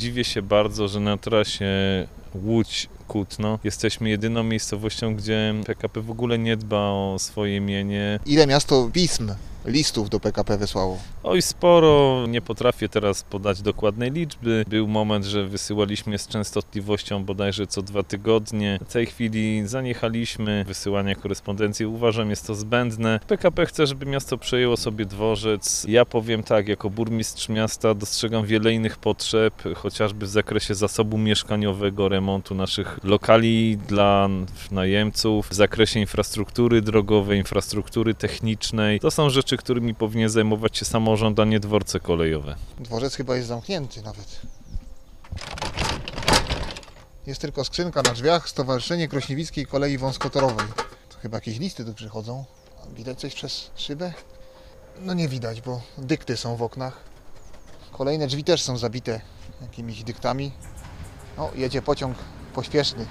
Dziwię się bardzo, że na trasie Łódź-Kutno jesteśmy jedyną miejscowością, gdzie PKP w ogóle nie dba o swoje mienie. Ile miasto pism, listów do PKP wysłało? Oj, sporo. Nie potrafię teraz podać dokładnej liczby. Był moment, że wysyłaliśmy z częstotliwością bodajże co 2 tygodnie. W tej chwili zaniechaliśmy wysyłania korespondencji. Uważam, jest to zbędne. PKP chce, żeby miasto przejęło sobie dworzec. Ja powiem tak, jako burmistrz miasta dostrzegam wiele innych potrzeb, chociażby w zakresie zasobu mieszkaniowego, remontu naszych lokali dla najemców, w zakresie infrastruktury drogowej, infrastruktury technicznej. To są rzeczy, którymi powinien zajmować się samorząd, a nie dworce kolejowe. Dworzec chyba jest zamknięty nawet. Jest tylko skrzynka na drzwiach, Stowarzyszenie Krośniewickiej Kolei Wąskotorowej. To chyba jakieś listy tu przychodzą. Widać coś przez szybę? No nie widać, bo dykty są w oknach. Kolejne drzwi też są zabite jakimiś dyktami. O, jedzie pociąg pośpieszny.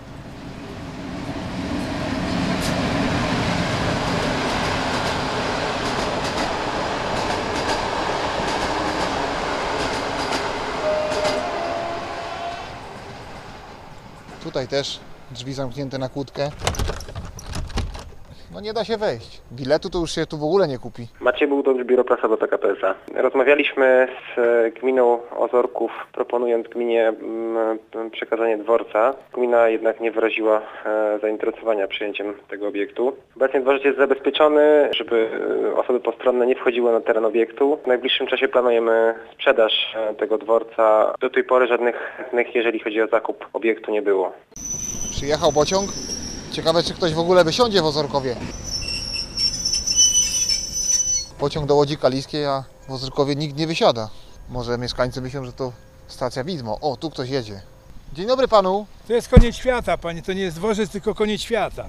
Tutaj też drzwi zamknięte na kłódkę. No nie da się wejść. Biletu to już się tu w ogóle nie kupi. Maciej Bułdowicz, Biuro Prasowe PKP SA. Rozmawialiśmy z gminą Ozorków, proponując gminie przekazanie dworca. Gmina jednak nie wyraziła zainteresowania przyjęciem tego obiektu. Obecnie dworzec jest zabezpieczony, żeby osoby postronne nie wchodziły na teren obiektu. W najbliższym czasie planujemy sprzedaż tego dworca. Do tej pory żadnych, jeżeli chodzi o zakup obiektu, nie było. Przyjechał pociąg. Ciekawe, czy ktoś w ogóle wysiądzie w Ozorkowie. Pociąg do Łodzi Kaliskiej, a w Ozorkowie nikt nie wysiada. Może mieszkańcy myślą, że to stacja widmo. O, tu ktoś jedzie. Dzień dobry panu. To jest koniec świata, panie, to nie jest dworzec, tylko koniec świata.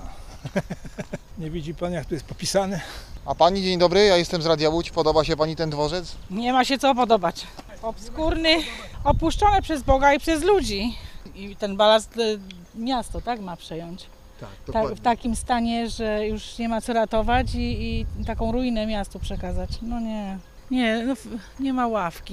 Nie widzi pan, jak tu jest popisane? A pani, dzień dobry, ja jestem z Radia Łódź. Podoba się pani ten dworzec? Nie ma się co podobać. Obskurny, opuszczony przez Boga i przez ludzi. I ten balast miasto, tak, ma przejąć. W takim stanie, że już nie ma co ratować i taką ruinę miastu przekazać. No nie. Nie, no, nie ma ławki,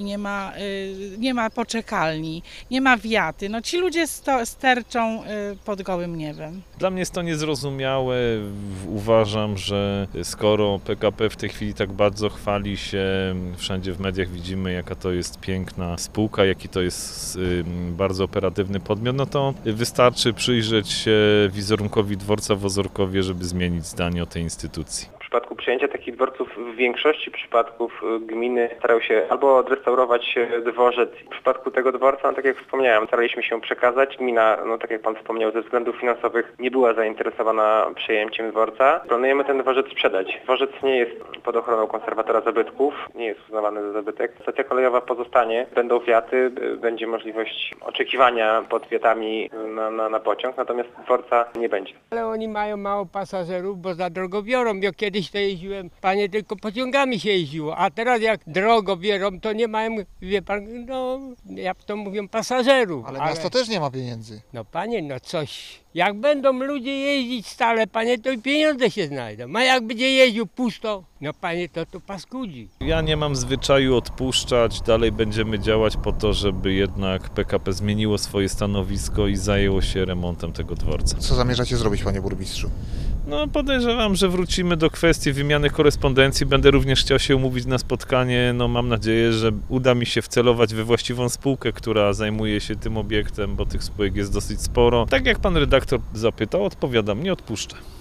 nie ma poczekalni, nie ma wiaty. No, ci ludzie sterczą pod gołym niebem. Dla mnie jest to niezrozumiałe. Uważam, że skoro PKP w tej chwili tak bardzo chwali się, wszędzie w mediach widzimy, jaka to jest piękna spółka, jaki to jest bardzo operatywny podmiot, no to wystarczy przyjrzeć się wizerunkowi dworca w Ozorkowie, żeby zmienić zdanie o tej instytucji. W przypadku przyjęcia takich dworców w większości przypadków gminy starały się albo odrestaurować dworzec. W przypadku tego dworca, no, tak jak wspomniałem, staraliśmy się przekazać. Gmina, no tak jak pan wspomniał, ze względów finansowych nie była zainteresowana przejęciem dworca. Planujemy ten dworzec sprzedać. Dworzec nie jest pod ochroną konserwatora zabytków, nie jest uznawany za zabytek. Stacja kolejowa pozostanie, będą wiaty, będzie możliwość oczekiwania pod wiatami na pociąg, natomiast dworca nie będzie. Ale oni mają mało pasażerów, bo za drogo biorą. Ja kiedyś to jeździłem, panie, tylko pociągami się jeździło, a teraz jak drogo biorą, to nie mają, wie pan, no jak to mówią, pasażerów. Ale miasto też nie ma pieniędzy. No panie, no coś, jak będą ludzie jeździć stale, panie, to i pieniądze się znajdą. A jak będzie jeździł pusto, no panie, to paskudzi. Ja nie mam zwyczaju odpuszczać, dalej będziemy działać po to, żeby jednak PKP zmieniło swoje stanowisko i zajęło się remontem tego dworca. Co zamierzacie zrobić, panie burmistrzu? No podejrzewam, że wrócimy do kwestii wymiany korespondencji. Będę również chciał się umówić na spotkanie. No mam nadzieję, że uda mi się wcelować we właściwą spółkę, która zajmuje się tym obiektem, bo tych spółek jest dosyć sporo. Tak jak pan redaktor zapytał, odpowiadam, nie odpuszczę.